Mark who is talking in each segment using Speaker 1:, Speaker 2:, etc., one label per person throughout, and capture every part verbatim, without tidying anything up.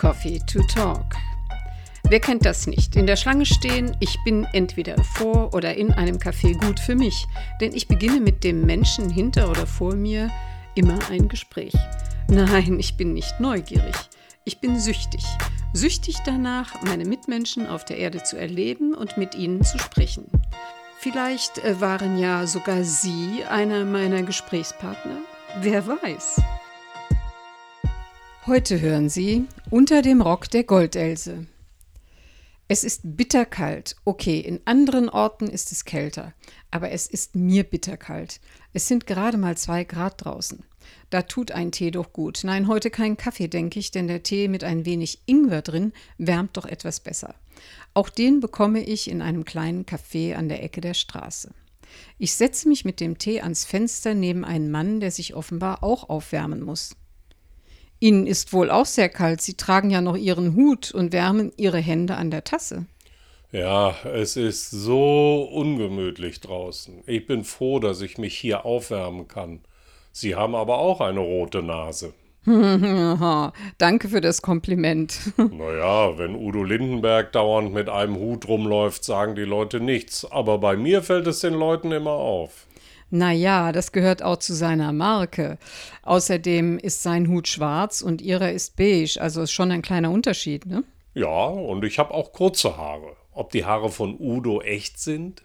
Speaker 1: Coffee to Talk. Wer kennt das nicht? In der Schlange stehen, ich bin entweder vor oder in einem Café gut für mich, denn ich beginne mit dem Menschen hinter oder vor mir immer ein Gespräch. Nein, ich bin nicht neugierig, ich bin süchtig. Süchtig danach, meine Mitmenschen auf der Erde zu erleben und mit ihnen zu sprechen. Vielleicht äh, waren ja sogar Sie einer meiner Gesprächspartner. Wer weiß? Heute hören Sie Unter dem Rock der Goldelse. Es ist bitterkalt. Okay, in anderen Orten ist es kälter. Aber es ist mir bitterkalt. Es sind gerade mal zwei Grad draußen. Da tut ein Tee doch gut. Nein, heute kein Kaffee, denke ich, denn der Tee mit ein wenig Ingwer drin wärmt doch etwas besser. Auch den bekomme ich in einem kleinen Café an der Ecke der Straße. Ich setze mich mit dem Tee ans Fenster neben einen Mann, der sich offenbar auch aufwärmen muss. Ihnen ist wohl auch sehr kalt. Sie tragen ja noch Ihren Hut und wärmen Ihre Hände an der Tasse.
Speaker 2: Ja, es ist so ungemütlich draußen. Ich bin froh, dass ich mich hier aufwärmen kann. Sie haben aber auch eine rote Nase.
Speaker 1: Danke für das Kompliment.
Speaker 2: Naja, wenn Udo Lindenberg dauernd mit einem Hut rumläuft, sagen die Leute nichts. Aber bei mir fällt es den Leuten immer auf.
Speaker 1: Naja, das gehört auch zu seiner Marke. Außerdem ist sein Hut schwarz und Ihrer ist beige, also ist schon ein kleiner Unterschied, ne?
Speaker 2: Ja, und ich habe auch kurze Haare. Ob die Haare von Udo echt sind?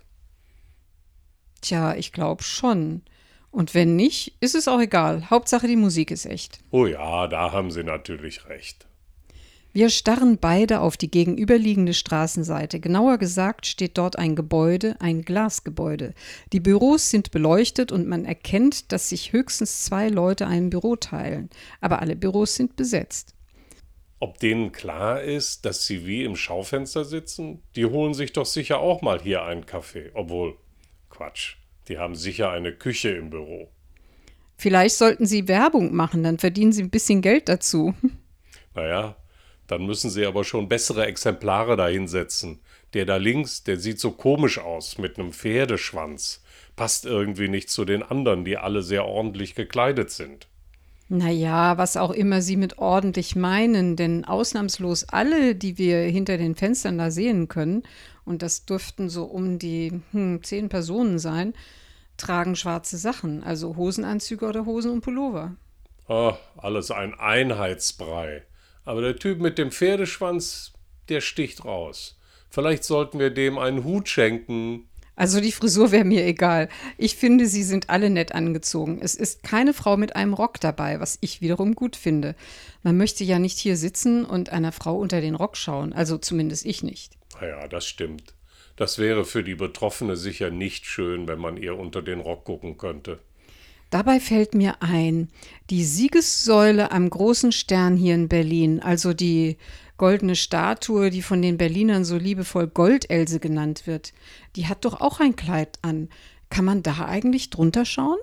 Speaker 1: Tja, ich glaube schon. Und wenn nicht, ist es auch egal. Hauptsache die Musik ist echt.
Speaker 2: Oh ja, da haben Sie natürlich recht.
Speaker 1: Wir starren beide auf die gegenüberliegende Straßenseite. Genauer gesagt steht dort ein Gebäude, ein Glasgebäude. Die Büros sind beleuchtet und man erkennt, dass sich höchstens zwei Leute ein Büro teilen. Aber alle Büros sind besetzt.
Speaker 2: Ob denen klar ist, dass sie wie im Schaufenster sitzen? Die holen sich doch sicher auch mal hier einen Kaffee. Obwohl, Quatsch, die haben sicher eine Küche im Büro.
Speaker 1: Vielleicht sollten Sie Werbung machen, dann verdienen Sie ein bisschen Geld dazu.
Speaker 2: Naja, dann müssen Sie aber schon bessere Exemplare da hinsetzen. Der da links, der sieht so komisch aus, mit einem Pferdeschwanz. Passt irgendwie nicht zu den anderen, die alle sehr ordentlich gekleidet sind.
Speaker 1: Naja, was auch immer Sie mit ordentlich meinen, denn ausnahmslos alle, die wir hinter den Fenstern da sehen können, und das dürften so um die hm, zehn Personen sein, tragen schwarze Sachen, also Hosenanzüge oder Hosen und Pullover.
Speaker 2: Ah, alles ein Einheitsbrei. Aber der Typ mit dem Pferdeschwanz, der sticht raus. Vielleicht sollten wir dem einen Hut schenken.
Speaker 1: Also die Frisur wäre mir egal. Ich finde, sie sind alle nett angezogen. Es ist keine Frau mit einem Rock dabei, was ich wiederum gut finde. Man möchte ja nicht hier sitzen und einer Frau unter den Rock schauen, also zumindest ich nicht.
Speaker 2: Ja, das stimmt. Das wäre für die Betroffene sicher nicht schön, wenn man ihr unter den Rock gucken könnte.
Speaker 1: Dabei fällt mir ein, die Siegessäule am großen Stern hier in Berlin, also die goldene Statue, die von den Berlinern so liebevoll Goldelse genannt wird, die hat doch auch ein Kleid an. Kann man da eigentlich drunter schauen?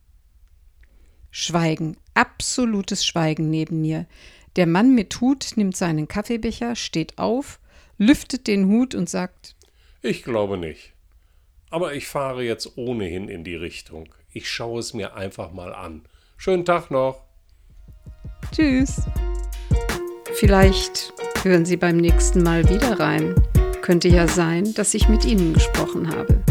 Speaker 1: Schweigen, absolutes Schweigen neben mir. Der Mann mit Hut nimmt seinen Kaffeebecher, steht auf, lüftet den Hut und sagt:
Speaker 2: Ich glaube nicht. Aber ich fahre jetzt ohnehin in die Richtung. Ich schaue es mir einfach mal an. Schönen Tag noch.
Speaker 1: Tschüss. Vielleicht hören Sie beim nächsten Mal wieder rein. Könnte ja sein, dass ich mit Ihnen gesprochen habe.